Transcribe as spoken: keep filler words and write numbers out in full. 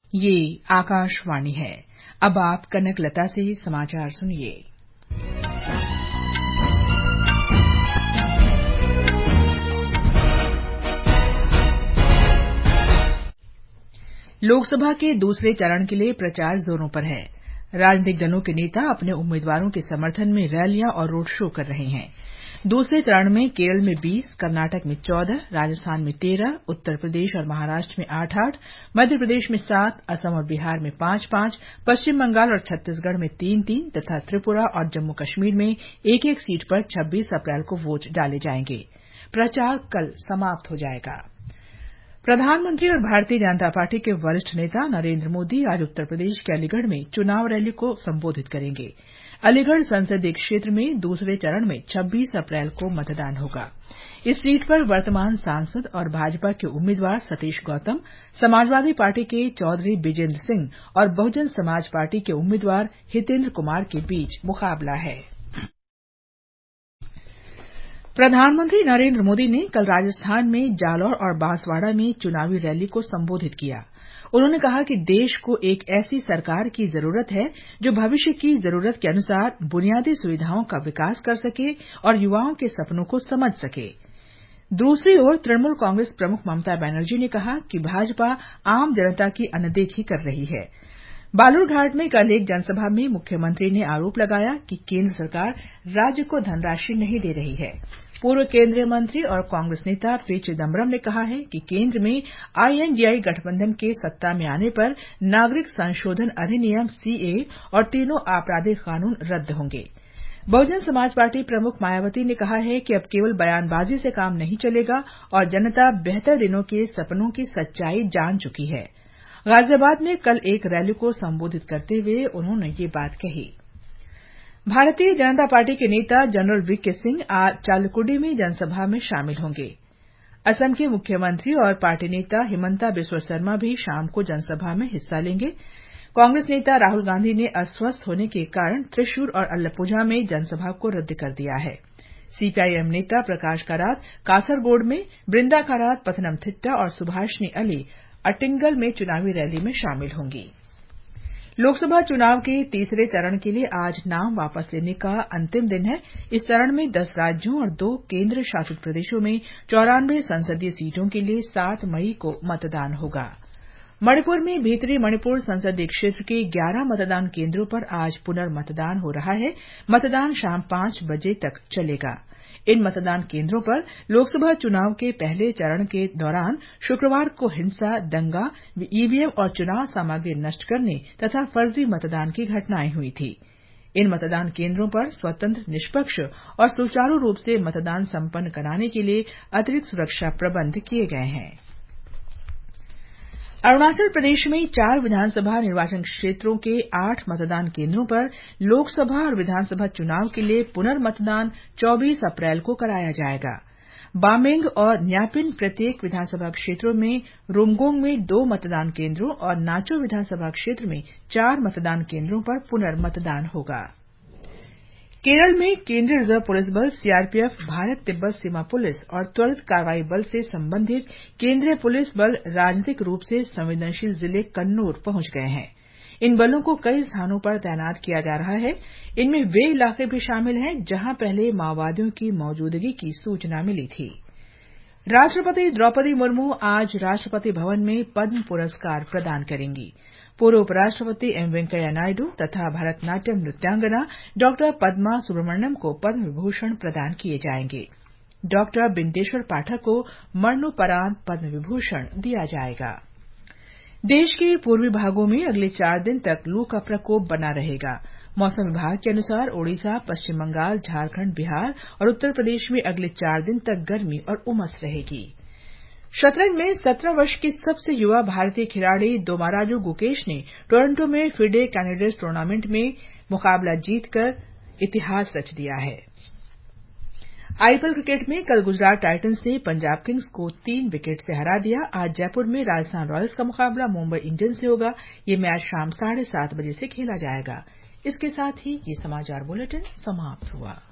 ये आकाशवाणी है। अब आप कनक लता से समाचार सुनिए। लोकसभा के दूसरे चरण के लिए प्रचार जोरों पर है। राजनीतिक दलों के नेता अपने उम्मीदवारों के समर्थन में रैलियां और रोड शो कर रहे हैं। दूसरे चरण में केरल में बीस, कर्नाटक में चौदह, राजस्थान में तेरह, उत्तर प्रदेश और महाराष्ट्र में आठ आठ, मध्य प्रदेश में सात, असम और बिहार में पांच पांच, पश्चिम बंगाल और छत्तीसगढ़ में तीन तीन तथा त्रिपुरा और जम्मू कश्मीर में एक एक सीट पर छब्बीस अप्रैल को वोट डाले जाएंगे। प्रचार कल समाप्त हो जाएगा। प्रधानमंत्री और भारतीय जनता पार्टी के वरिष्ठ नेता नरेंद्र मोदी आज उत्तर प्रदेश के अलीगढ़ में चुनाव रैली को संबोधित करेंगे। अलीगढ़ संसदीय क्षेत्र में दूसरे चरण में छब्बीस अप्रैल को मतदान होगा। इस सीट पर वर्तमान सांसद और भाजपा के उम्मीदवार सतीश गौतम, समाजवादी पार्टी के चौधरी बिजेंद्र सिंह और बहुजन समाज पार्टी के उम्मीदवार हितेंद्र कुमार के बीच मुकाबला है। प्रधानमंत्री नरेंद्र मोदी ने कल राजस्थान में जालौर और बांसवाड़ा में चुनावी रैली को संबोधित किया। उन्होंने कहा कि देश को एक ऐसी सरकार की जरूरत है जो भविष्य की जरूरत के अनुसार बुनियादी सुविधाओं का विकास कर सके और युवाओं के सपनों को समझ सके। दूसरी ओर तृणमूल कांग्रेस प्रमुख ममता बनर्जी ने कहा कि भाजपा आम जनता की अनदेखी कर रही है। बालूरघाट में कल एक जनसभा में मुख्यमंत्री ने आरोप लगाया कि केंद्र सरकार राज्य को धनराशि नहीं दे रही है। पूर्व केंद्रीय मंत्री और कांग्रेस नेता पी चिदम्बरम ने कहा है कि केंद्र में आईएनडीआई गठबंधन के सत्ता में आने पर नागरिक संशोधन अधिनियम सीए और तीनों आपराधिक कानून रद्द होंगे। बहुजन समाज पार्टी प्रमुख मायावती ने कहा है कि अब केवल बयानबाजी से काम नहीं चलेगा और जनता बेहतर दिनों के सपनों की सच्चाई जान चुकी है। गाजियाबाद में कल एक रैली को संबोधित करते हुए उन्होंने ये बात कही। भारतीय जनता पार्टी के नेता जनरल वीके सिंह आज चालकुडी में जनसभा में शामिल होंगे। असम के मुख्यमंत्री और पार्टी नेता हिमंता बिस्वा शर्मा भी शाम को जनसभा में हिस्सा लेंगे। कांग्रेस नेता राहुल गांधी ने अस्वस्थ होने के कारण त्रिशूर और अल्लपुझा में जनसभा को रद्द कर दिया है। सीपीआईएम नेता प्रकाश कारात कासरगोड में, बृंदा कारात पथनमथिट्टा और सुभाषिनी अली अटिंगल में चुनावी रैली में शामिल होंगी। लोकसभा चुनाव के तीसरे चरण के लिए आज नाम वापस लेने का अंतिम दिन है। इस चरण में दस राज्यों और दो केंद्र शासित प्रदेशों में चौरानवे संसदीय सीटों के लिए सात मई को मतदान होगा। मणिपुर में भीतरी मणिपुर संसदीय क्षेत्र के ग्यारह मतदान केंद्रों पर आज पुनर्मतदान हो रहा है। मतदान शाम पांच बजे तक चलेगा। इन मतदान केंद्रों पर लोकसभा चुनाव के पहले चरण के दौरान शुक्रवार को हिंसा, दंगा, ईवीएम और चुनाव सामग्री नष्ट करने तथा फर्जी मतदान की घटनाएं हुई थी। इन मतदान केंद्रों पर स्वतंत्र, निष्पक्ष और सुचारू रूप से मतदान संपन्न कराने के लिए अतिरिक्त सुरक्षा प्रबंध किए गए हैं। अरुणाचल प्रदेश में चार विधानसभा निर्वाचन क्षेत्रों के आठ मतदान केंद्रों पर लोकसभा और विधानसभा चुनाव के लिए पुनर्मतदान चौबीस अप्रैल को कराया जाएगा। बामेंग और न्यापिन प्रत्येक विधानसभा क्षेत्रों में, रुमगोंग में दो मतदान केंद्रों और नाचो विधानसभा क्षेत्र में चार मतदान केंद्रों पर पुनर्मतदान होगा। केरल में केंद्रीय रिजर्व पुलिस बल सीआरपीएफ, भारत तिब्बत सीमा पुलिस और त्वरित कार्रवाई बल से संबंधित केंद्रीय पुलिस बल राजनीतिक रूप से संवेदनशील जिले कन्नूर पहुंच गए हैं। इन बलों को कई स्थानों पर तैनात किया जा रहा है। इनमें वे इलाके भी शामिल हैं जहां पहले माओवादियों की मौजूदगी की सूचना मिली थी। राष्ट्रपति द्रौपदी मुर्मू आज राष्ट्रपति भवन में पद्म पुरस्कार प्रदान करेंगी। पूर्व उपराष्ट्रपति एम वेंकैया नायडू तथा भरतनाट्यम नृत्यांगना डॉक्टर पद्मा सुब्रमण्यम को पद्म विभूषण प्रदान किए जाएंगे। डॉक्टर बिंदेश्वर पाठक को मरणोपरांत पद्म विभूषण दिया जाएगा। देश के पूर्वी भागों में अगले चार दिन तक लू का प्रकोप बना रहेगा। मौसम विभाग के अनुसार ओडिशा, पश्चिम बंगाल, झारखंड, बिहार और उत्तर प्रदेश में अगले चार दिन तक गर्मी और उमस रहेगी। शतरंज में सत्रह वर्ष की सबसे युवा भारतीय खिलाड़ी दोमाराजू गुकेश ने टोरंटो में फिडे कैंडिडेट्स टूर्नामेंट में मुकाबला जीतकर इतिहास रच दिया है। आईपीएल क्रिकेट में कल गुजरात टाइटंस ने पंजाब किंग्स को तीन विकेट से हरा दिया। आज जयपुर में राजस्थान रॉयल्स का मुकाबला मुंबई इंडियंस से होगा। ये मैच शाम साढ़े सात बजे से खेला जाएगा। इसके साथ ही ये समाचार बुलेटिन समाप्त हुआ।